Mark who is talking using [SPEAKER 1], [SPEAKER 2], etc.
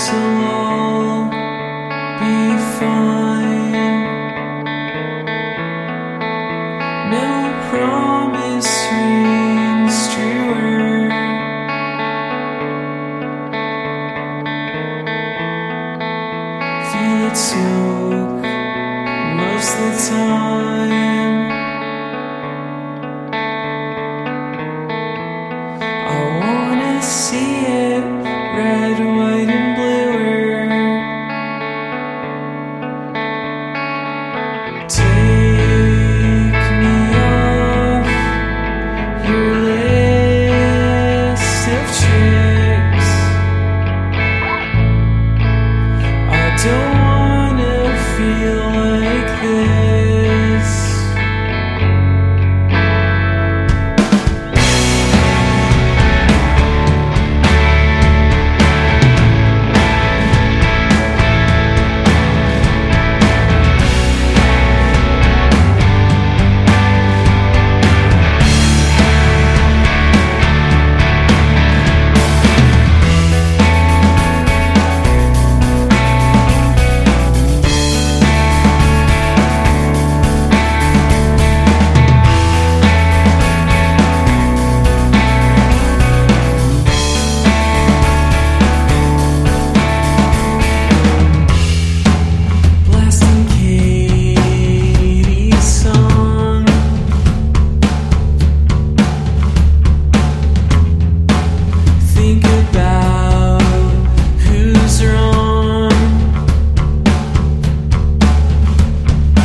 [SPEAKER 1] this'll all be fine. No promise rings truer. Feel its yoke most of the time. I wanna see it red, white, and bluer. Take me off your